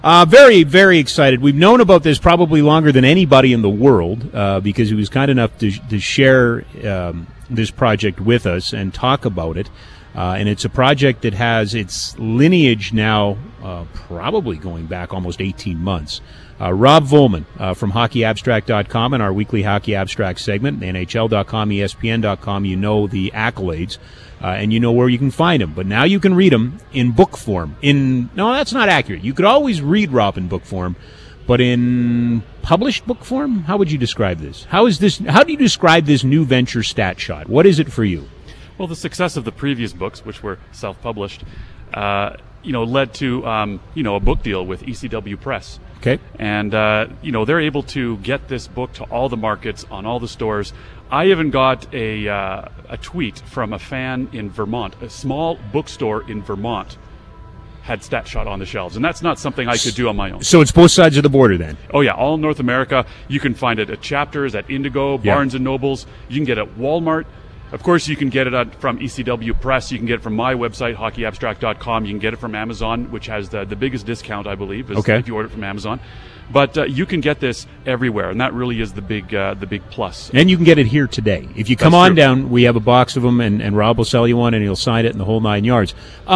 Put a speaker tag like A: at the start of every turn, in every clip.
A: Very, very excited. We've known about this probably longer than anybody in the world because he was kind enough to share this project with us and talk about it. And it's a project that has its lineage now probably going back almost 18 months. Rob Volman from HockeyAbstract.com and our weekly Hockey Abstract segment, NHL.com, ESPN.com, you know the accolades. And you know where you can find them. But now you can read them in book form. No, that's not accurate. You could always read Rob in book form, but in published book form? How would you describe this? How do you describe this new venture, Stat Shot? What is it for you?
B: Well, the success of the previous books, which were self-published, led to, a book deal with ECW Press.
A: Okay.
B: And, they're able to get this book to all the markets, on all the stores. I even got a tweet from a fan in Vermont, a small bookstore in Vermont had Stat Shot on the shelves, and that's not something I could do on my own.
A: So it's both sides of the border then?
B: Oh, yeah, all North America. You can find it at Chapters, at Indigo, Barnes & Nobles. You can get it at Walmart. Of course, you can get it from ECW Press. You can get it from my website, hockeyabstract.com. You can get it from Amazon, which has the biggest discount, I believe, if you order it from Amazon. But you can get this everywhere, and that really is the big plus.
A: And you can get it here today. If you come on down, we have a box of them, and Rob will sell you one, and he'll sign it in the whole 9 yards.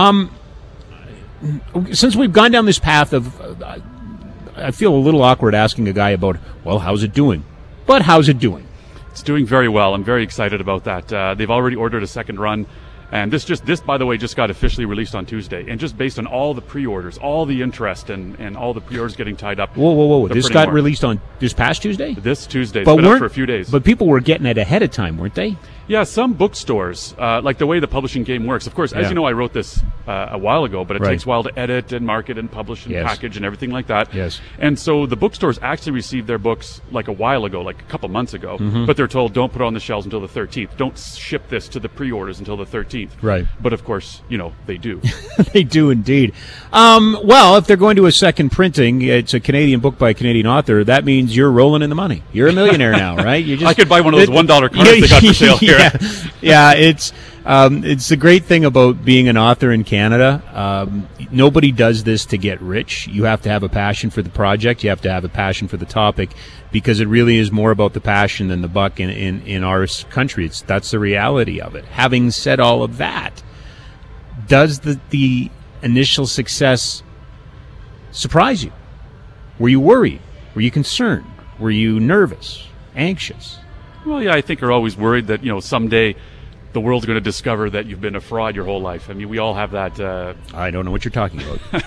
A: Since we've gone down this path of, I feel a little awkward asking a guy about, well, how's it doing? But how's it doing?
B: It's doing very well. I'm very excited about that. They've already ordered a second run. And this, by the way, just got officially released on Tuesday. And just based on all the pre-orders, all the interest, and all the pre-orders getting tied up.
A: Whoa. This got released on this past Tuesday?
B: This Tuesday. It's been up for a few days.
A: But people were getting it ahead of time, weren't they?
B: Yeah, some bookstores, like the way the publishing game works. Of course, as you know, I wrote this a while ago, but it takes a while to edit and market and publish and package and everything like that.
A: Yes.
B: And so the bookstores actually received their books like a while ago, like a couple months ago, but they're told don't put it on the shelves until the 13th. Don't ship this to the pre-orders until the 13th.
A: Right.
B: But of course, they do.
A: They do indeed. Well, if they're going to a second printing, it's a Canadian book by a Canadian author, that means you're rolling in the money. You're a millionaire now, right?
B: I could buy one of those $1 cards they got for sale here.
A: Yeah, it's the great thing about being an author in Canada. Nobody does this to get rich. You have to have a passion for the project. You have to have a passion for the topic, because it really is more about the passion than the buck in our country. That's the reality of it. Having said all of that, does the initial success surprise you? Were you worried? Were you concerned? Were you nervous? Anxious?
B: Well, yeah, I think you're always worried that, someday the world's going to discover that you've been a fraud your whole life. I mean, we all have that.
A: I don't know what you're talking about.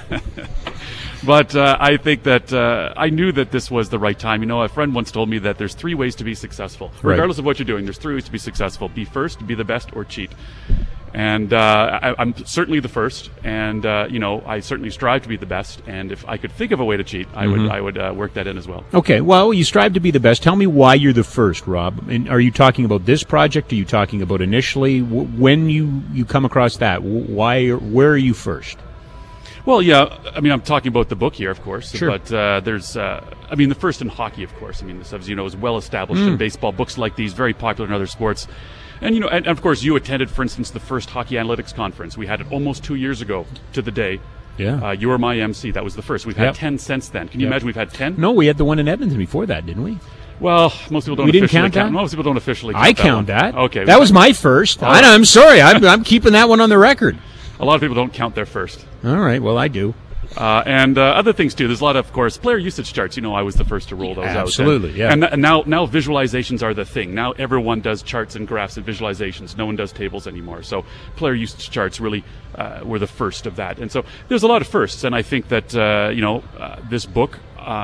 B: But I think that I knew that this was the right time. A friend once told me that there's 3 ways to be successful. Regardless of what you're doing, there's 3 ways to be successful. Be first, be the best, or cheat. And I'm certainly the first, and I certainly strive to be the best. And if I could think of a way to cheat, I would work that in as well. Okay,
A: well, you strive to be the best. Tell me why you're the first, Rob. And are you talking about this project? Are you talking about initially when you come across that? Where are you first?
B: Well, yeah, I mean, I'm talking about the book here, of course.
A: Sure.
B: But there's, the first in hockey, of course. I mean, this, as you know, is well established in baseball. Books like these, very popular in other sports. And, and of course, you attended, for instance, the first Hockey Analytics Conference. We had it almost 2 years ago to the day.
A: Yeah.
B: You were my MC. That was the first. We've had 10 since then. Can you imagine we've had 10?
A: No, we had the one in Edmonton before that, didn't we?
B: Well, most people don't
A: we didn't
B: officially
A: count that?
B: Most people don't officially count
A: I
B: that
A: count
B: one.
A: that.
B: Okay.
A: That was my first. I'm sorry. I'm keeping that one on the record.
B: A lot of people don't count their first.
A: All right. Well, I do.
B: And other things too. There's a lot of course, player usage charts. I was the first to roll those out.
A: Absolutely, yeah.
B: And now visualizations are the thing. Now everyone does charts and graphs and visualizations. No one does tables anymore. So player usage charts really were the first of that. And so there's a lot of firsts. And I think that this book,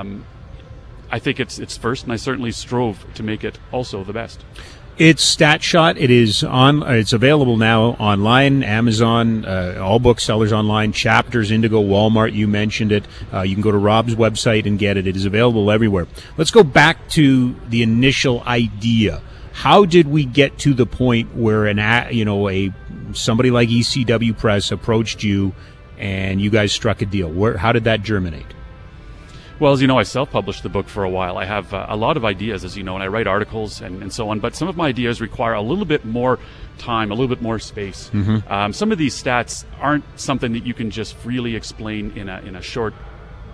B: I think it's first, and I certainly strove to make it also the best.
A: It's Stat Shot. It's available now online, Amazon, all booksellers online, Chapters, Indigo, Walmart. You mentioned it. You can go to Rob's website and get it. It is available everywhere. Let's go back to the initial idea. How did we get to the point where somebody like ECW Press approached you and you guys struck a deal? How did that germinate?
B: Well, as you know, I self-published the book for a while. I have a lot of ideas, as you know, and I write articles and so on. But some of my ideas require a little bit more time, a little bit more space. Some of these stats aren't something that you can just freely explain in a short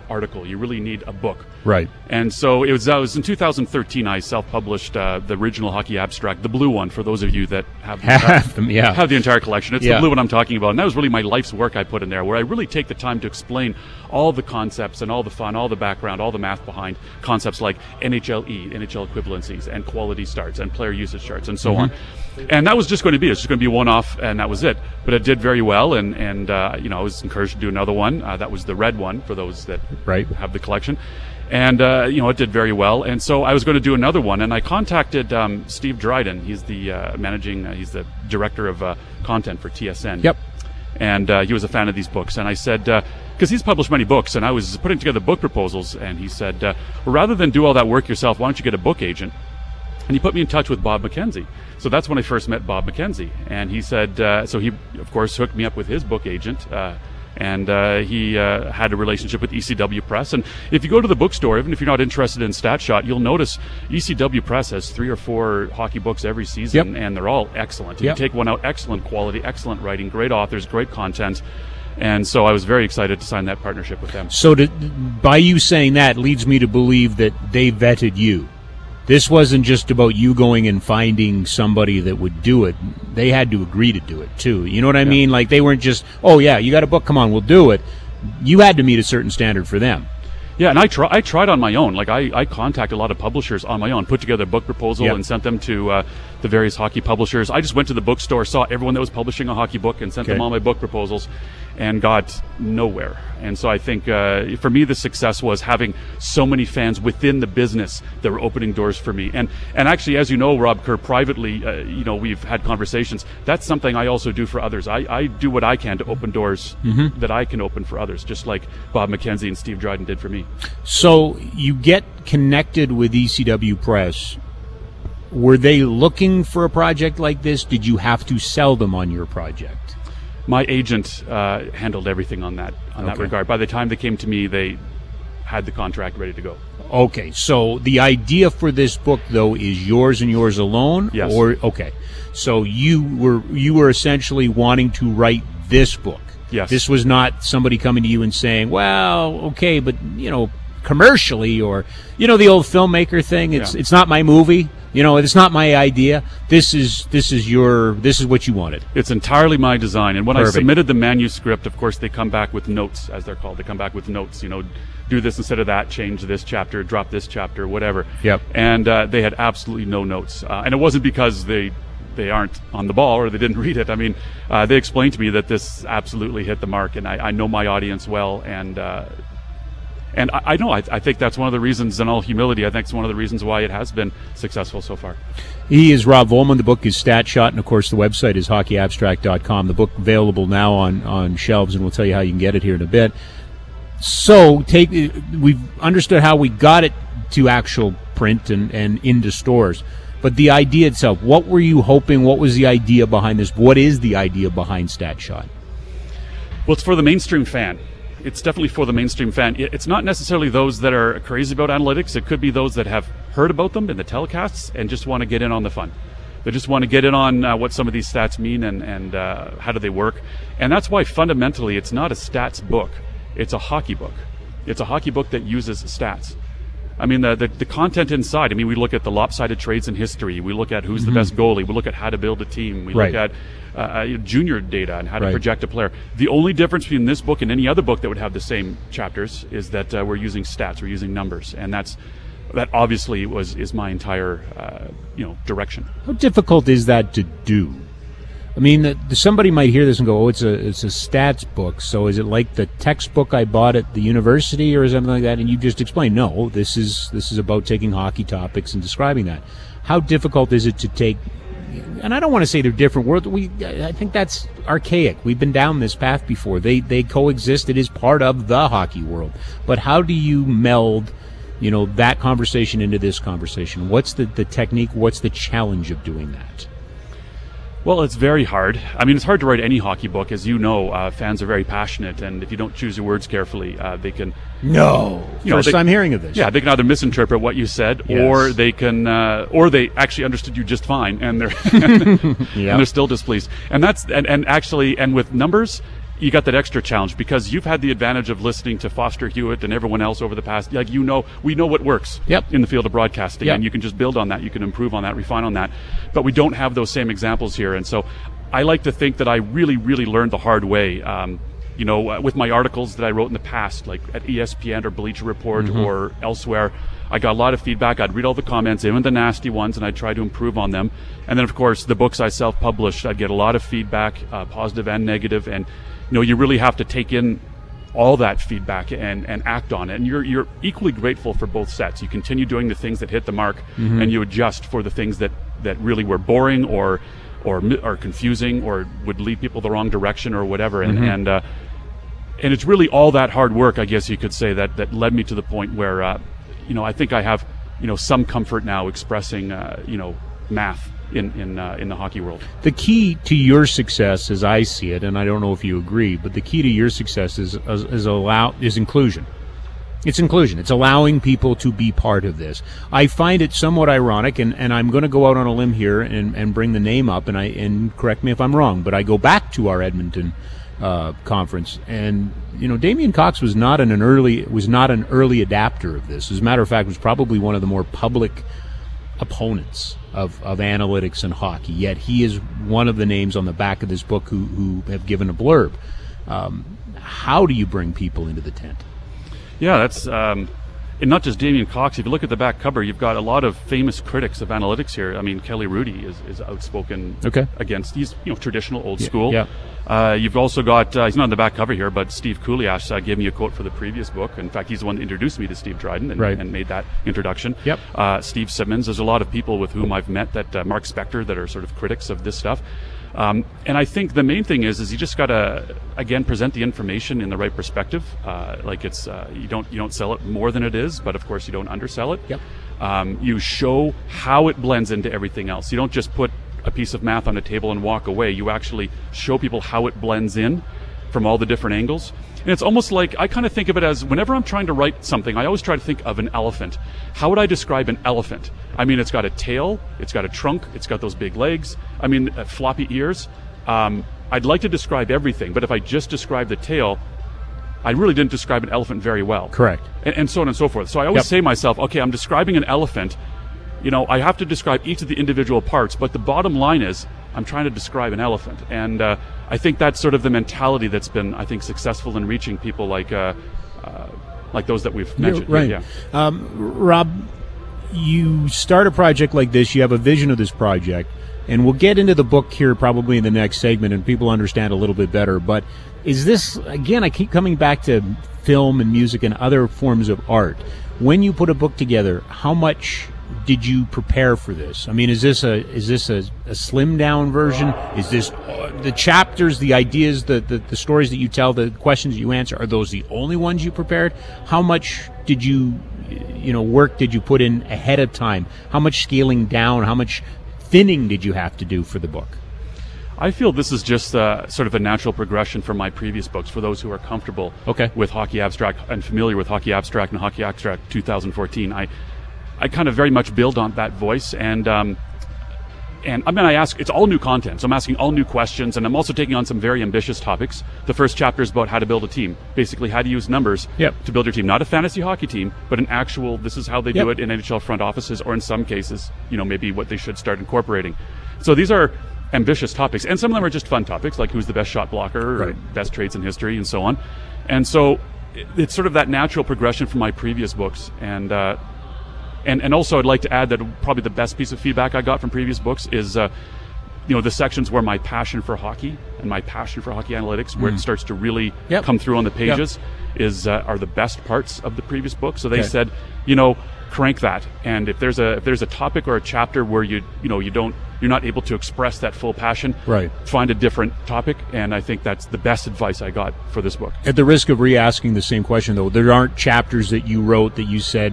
B: article. You really need a book.
A: Right.
B: And so it was in 2013 I self-published the original Hockey Abstract, the blue one, for those of you that have
A: them, yeah.
B: have the entire collection. It's the blue one I'm talking about. And that was really my life's work I put in there, where I really take the time to explain all the concepts and all the fun, all the background, all the math behind concepts like NHLE, NHL equivalencies, and quality starts, and player usage charts, and so on. And that was just going to be it. It's just going to be a one-off, and that was it. But it did very well, and I was encouraged to do another one. That was the red one for those that have the collection. And, it did very well. And so I was going to do another one, and I contacted Steve Dryden. He's the he's the director of content for TSN.
A: Yep.
B: And he was a fan of these books. And I said, because he's published many books, and I was putting together book proposals, and he said, well, rather than do all that work yourself, why don't you get a book agent? And he put me in touch with Bob McKenzie. So that's when I first met Bob McKenzie. And he said, so he, of course, hooked me up with his book agent. And he had a relationship with ECW Press. And if you go to the bookstore, even if you're not interested in StatShot, you'll notice ECW Press has 3 or 4 hockey books every season, and they're all excellent. You take one out, excellent quality, excellent writing, great authors, great content. And so I was very excited to sign that partnership with them.
A: So by you saying that leads me to believe that they vetted you. This wasn't just about you going and finding somebody that would do it. They had to agree to do it, too. You know what I mean? Like, they weren't just, oh, yeah, you got a book, come on, we'll do it. You had to meet a certain standard for them.
B: Yeah, and I tried on my own. Like, I contacted a lot of publishers on my own, put together a book proposal and sent them to the various hockey publishers. I just went to the bookstore, saw everyone that was publishing a hockey book, and sent them all my book proposals, and got nowhere. And so I think, for me, the success was having so many fans within the business that were opening doors for me. And actually, as you know, Rob Kerr, privately, we've had conversations. That's something I also do for others. I do what I can to open doors that I can open for others, just like Bob McKenzie and Steve Dryden did for me.
A: So you get connected with ECW Press. Were they looking for a project like this? Did you have to sell them on your project?
B: My agent handled everything on that regard. By the time they came to me, they had the contract ready to go.
A: Okay, so the idea for this book, though, is yours and yours alone?
B: Yes.
A: Okay, so you were essentially wanting to write this book.
B: Yes.
A: This was not somebody coming to you and saying, well, okay, but, commercially, or, the old filmmaker thing, it's not my movie. It's not my idea. This is what you wanted.
B: It's entirely my design. And when I submitted the manuscript, of course, they come back with notes, as they're called. They come back with notes, do this instead of that, change this chapter, drop this chapter, whatever.
A: Yep.
B: And they had absolutely no notes. And it wasn't because they aren't on the ball or they didn't read it. I mean, they explained to me that this absolutely hit the mark, and I know my audience well, and I know, I think that's one of the reasons, in all humility, I think it's one of the reasons why it has been successful so far.
A: He is Rob Volman. The book is StatShot, and of course the website is hockeyabstract.com. The book available now on shelves, and we'll tell you how you can get it here in a bit. So we've understood how we got it to actual print and into stores. But the idea itself, what were you hoping? What was the idea behind this? What is the idea behind StatShot?
B: Well, it's for the mainstream fan. It's definitely for the mainstream fan. It's not necessarily those that are crazy about analytics. It could be those that have heard about them in the telecasts and just want to get in on the fun. They just want to get in on what some of these stats mean and how do they work. And that's why fundamentally it's not a stats book. It's a hockey book. It's a hockey book that uses stats. I mean, the content inside, we look at the lopsided trades in history. We look at who's the best goalie. We look at how to build a team. We look at junior data and how to project a player. The only difference between this book and any other book that would have the same chapters is that we're using stats, we're using numbers, and that obviously is my entire direction.
A: How difficult is that to do? Somebody might hear this and go, "Oh, it's a stats book." So is it like the textbook I bought at the university or something like that? And you just explain, no, this is about taking hockey topics and describing that. How difficult is it to take? And I don't want to say they're different worlds. I think that's archaic. We've been down this path before. They coexist. It is part of the hockey world. But how do you meld, that conversation into this conversation? What's the technique? What's the challenge of doing that?
B: Well, it's very hard. It's hard to write any hockey book. As you know, fans are very passionate, and if you don't choose your words carefully, they can...
A: No! First time hearing of this.
B: Yeah, they can either misinterpret what you said, or they can... or they actually understood you just fine, and they're and they're still displeased. And that's... And actually, and with numbers, you got that extra challenge because you've had the advantage of listening to Foster Hewitt and everyone else over the past, like, we know what works in the field of broadcasting, and you can just build on that, you can improve on that, refine on that, but we don't have those same examples here. And so I like to think that I really, really learned the hard way, with my articles that I wrote in the past, like at ESPN or Bleacher Report or elsewhere. I got a lot of feedback. I'd read all the comments, even the nasty ones, and I'd try to improve on them. And then, of course, the books I self-published, I'd get a lot of feedback, positive and negative, and you really have to take in all that feedback and act on it. And you're equally grateful for both sets. You continue doing the things that hit the mark, and you adjust for the things that really were boring or confusing or would lead people the wrong direction or whatever. And it's really all that hard work, I guess you could say, that led me to the point where I think I have some comfort now expressing math in the hockey world.
A: The key to your success, as I see it, and I don't know if you agree, but the key to your success is inclusion. It's inclusion. It's allowing people to be part of this. I find it somewhat ironic, and I'm going to go out on a limb here and bring the name up, and correct me if I'm wrong, but I go back to our Edmonton conference, and Damien Cox was not an early adapter of this. As a matter of fact, was probably one of the more public opponents of analytics and hockey. Yet he is one of the names on the back of this book who have given a blurb. How do you bring people into the tent?
B: Yeah, that's and not just Damien Cox. If you look at the back cover, you've got a lot of famous critics of analytics here. I mean, Kelly Rudy is outspoken against. He's traditional, old school. Yeah. You've also got he's not on the back cover here, but Steve Kuliash gave me a quote for the previous book. In fact, he's the one that introduced me to Steve Dryden and made that introduction. Yep. Steve Simmons. There's a lot of people with whom I've met that Mark Spector that are sort of critics of this stuff. And I think the main thing is you just got to, again, present the information in the right perspective. Like it's you don't sell it more than it is, but of course you don't undersell it. Yep. You show how it blends into everything else. You don't just put a piece of math on a table and walk away. You actually show people how it blends in from all the different angles. And it's almost like, I kind of think of it as, whenever I'm trying to write something, I always try to think of an elephant. How would I describe an elephant? I mean, it's got a tail, it's got a trunk, it's got those big legs, floppy ears. I'd like to describe everything, but if I just describe the tail, I really didn't describe an elephant very well.
A: Correct.
B: And so on and so forth. So I always say to myself, okay, I'm describing an elephant. I have to describe each of the individual parts, but the bottom line is, I'm trying to describe an elephant. And I think that's sort of the mentality that's been, I think, successful in reaching people like those that we've mentioned.
A: Right. Yeah. Rob, you start a project like this, you have a vision of this project, and we'll get into the book here probably in the next segment and people understand a little bit better. But is this, again, I keep coming back to film and music and other forms of art. When you put a book together, how much did you prepare for this? I mean, is this a slimmed down version? Is this the chapters, the ideas, the stories that you tell, the questions that you answer, are those the only ones you prepared? How much did you work did you put in ahead of time? How much scaling down? How much thinning did you have to do for the book?
B: I feel this is just sort of a natural progression from my previous books for those who are comfortable with Hockey Abstract and familiar with Hockey Abstract and Hockey Abstract 2014. I kind of very much build on that voice, and I ask, it's all new content, so I'm asking all new questions, and I'm also taking on some very ambitious topics. The first chapter is about how to build a team, basically how to use numbers to build your team. Not a fantasy hockey team, but an actual, this is how they do it in NHL front offices, or in some cases, maybe what they should start incorporating. So these are ambitious topics, and some of them are just fun topics, like who's the best shot blocker, or best trades in history, and so on. And so it's sort of that natural progression from my previous books, and also I'd like to add that probably the best piece of feedback I got from previous books is, the sections where my passion for hockey and my passion for hockey analytics, where it starts to really come through on the pages, are the best parts of the previous book. So they said, crank that, and if there's a topic or a chapter where you're not able to express that full passion, find a different topic. And I think that's the best advice I got for this book.
A: At the risk of re-asking the same question, though, there aren't chapters that you wrote that you said,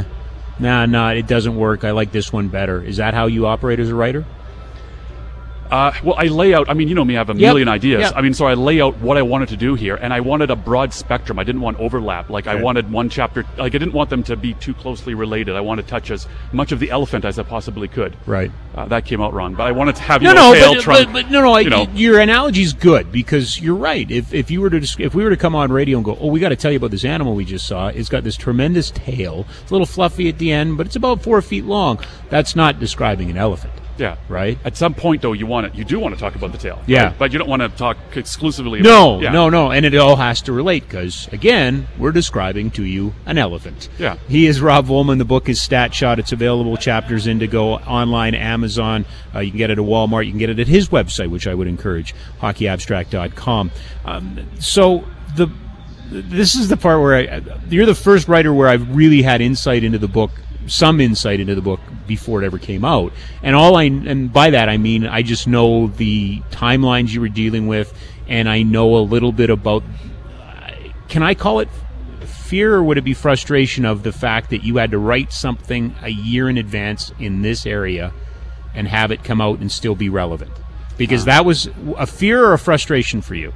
A: Nah, it doesn't work. I like this one better. Is that how you operate as a writer?
B: Well, I lay out, I mean, you know me, I have a million ideas. I mean, so I lay out what I wanted to do here, and I wanted a broad spectrum. I didn't want overlap. Like, I wanted one chapter, like, I didn't want them to be too closely related. I wanted to touch as much of the elephant as I possibly could.
A: Right.
B: That came out wrong, but I wanted to have tail, trunk.
A: Your analogy's good, because you're right. If we were to come on radio and go, oh, we got to tell you about this animal we just saw. It's got this tremendous tail. It's a little fluffy at the end, but it's about 4 feet long. That's not describing an elephant.
B: Yeah.
A: Right?
B: At some point, though, you do want to talk about the tail.
A: Yeah.
B: Right? But you don't want to talk exclusively
A: about it. No. And it all has to relate, because, again, we're describing to you an elephant.
B: Yeah.
A: He is Rob Volman. The book is Stat Shot. It's available, Chapters Indigo, online, Amazon. You can get it at Walmart. You can get it at his website, which I would encourage, hockeyabstract.com. This is the part where you're the first writer where I've really had insight into the book, some insight into the book before it ever came out. And by that I mean I just know the timelines you were dealing with, and I know a little bit about, can I call it fear, or would it be frustration of the fact that you had to write something a year in advance in this area and have it come out and still be relevant? Because that was a fear or a frustration for you?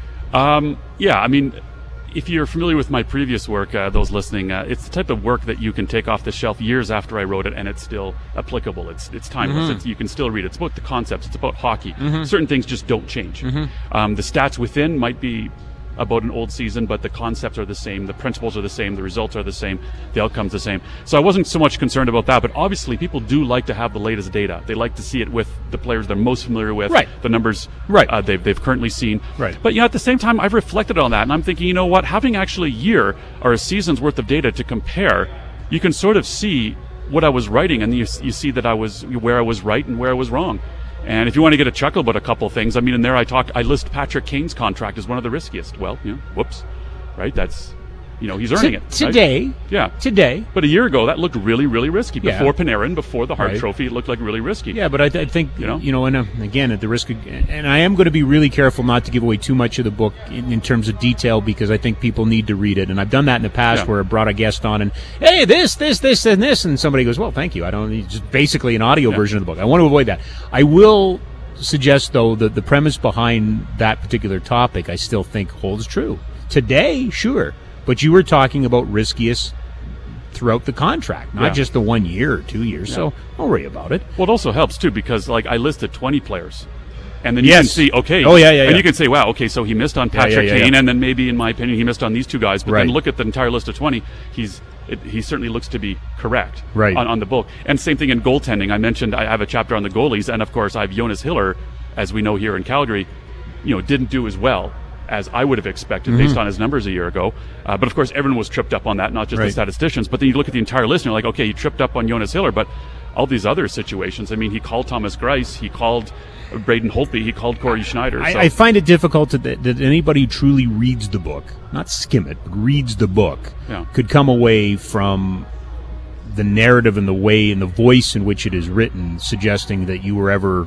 B: Yeah, I mean, if you're familiar with my previous work, those listening, it's the type of work that you can take off the shelf years after I wrote it, and it's still applicable. It's timeless. You can still read it. It's about the concepts. It's about hockey. Certain things just don't change. The stats within might be about an old season, but the concepts are the same, the principles are the same, the results are the same, the outcomes the same. So I wasn't so much concerned about that, but obviously people do like to have the latest data. They like to see it with the players they're most familiar with, the numbers they've currently seen.
A: Right.
B: But at the same time, I've reflected on that, and I'm thinking, you know what, having actually a year or a season's worth of data to compare, you can sort of see what I was writing, and you see that where I was right and where I was wrong. And if you want to get a chuckle about a couple of things, I mean, in there I list Patrick Kane's contract as one of the riskiest. Well, whoops, right? That's, he's earning it.
A: Today.
B: Right? Yeah.
A: Today.
B: But a year ago, that looked really, really risky. Before Panarin, before the Hart Trophy, it looked like really risky.
A: Yeah, but I think, and again, at the risk of, and I am going to be really careful not to give away too much of the book in terms of detail, because I think people need to read it. And I've done that in the past where I brought a guest on and, hey, this, and this, and somebody goes, well, thank you. I don't need just basically an audio version of the book. I want to avoid that. I will suggest, though, that the premise behind that particular topic I still think holds true. Today, sure. But you were talking about riskiest throughout the contract, not just the 1 year or 2 years. So don't worry about it.
B: Well, it also helps, too, because I listed 20 players. And then you can see, and you can say, wow, okay, so he missed on Patrick Kane, and then maybe, in my opinion, he missed on these two guys. But then look at the entire list of 20. He certainly looks to be correct on the book. And same thing in goaltending. I mentioned I have a chapter on the goalies, and of course I have Jonas Hiller, as we know here in Calgary, didn't do as well as I would have expected based on his numbers a year ago. But of course everyone was tripped up on that, not just the statisticians. But then you look at the entire list and you're like, okay, you tripped up on Jonas Hiller, but all these other situations, I mean, he called Thomas Greiss, he called Braden Holtby, he called Corey Schneider.
A: I find it difficult that anybody who truly reads the book, not skim it, but reads the book, could come away from the narrative and the way and the voice in which it is written suggesting that you were ever,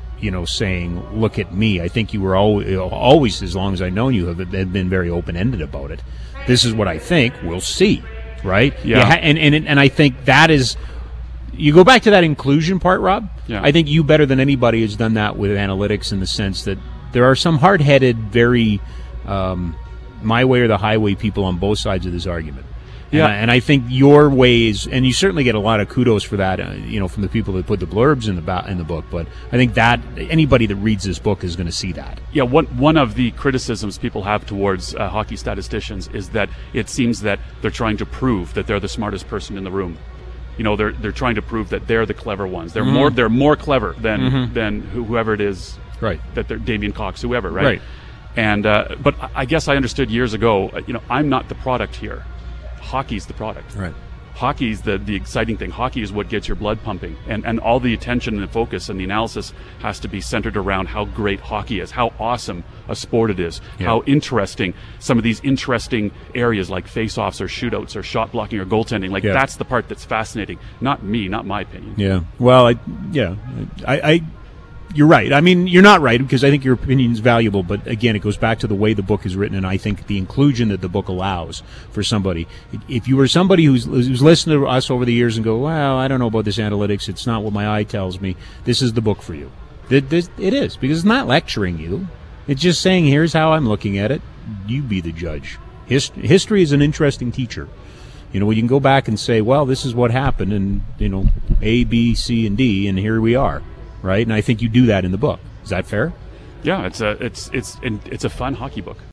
A: saying, look at me. I think you were always, as long as I've known you, have been very open-ended about it. This is what I think. We'll see, right?
B: Yeah.
A: And I think that is... You go back to that inclusion part, Rob.
B: Yeah.
A: I think you better than anybody has done that with analytics, in the sense that there are some hard-headed, very my way or the highway people on both sides of this argument.
B: Yeah.
A: And I think your ways, and you certainly get a lot of kudos for that, from the people that put the blurbs in the book. But I think that anybody that reads this book is going to see that.
B: Yeah, one of the criticisms people have towards hockey statisticians is that it seems that they're trying to prove that they're the smartest person in the room. They're trying to prove that they're the clever ones. They're more clever than whoever it is.
A: Right.
B: That they're Damien Cox, whoever. Right. And but I guess I understood years ago. I'm not the product here. Hockey's the product.
A: Right.
B: Hockey's the exciting thing. Hockey is what gets your blood pumping, and all the attention and the focus and the analysis has to be centered around how great hockey is, how awesome a sport it is, how interesting some of these interesting areas like face-offs or shootouts or shot blocking or goaltending. That's the part that's fascinating. Not me, not my opinion.
A: Yeah. Well, I you're right. I mean, you're not right, because I think your opinion is valuable. But again, it goes back to the way the book is written, and I think the inclusion that the book allows for somebody. If you were somebody who's listened to us over the years and go, well, I don't know about this analytics, it's not what my eye tells me, this is the book for you. It is, because it's not lecturing you. It's just saying, here's how I'm looking at it. You be the judge. History is an interesting teacher. You know, you can go back and say, well, this is what happened, and, you know, A, B, C, and D, and here we are, right? And I think you do that in the book. Is that fair?
B: Yeah, it's a fun hockey book.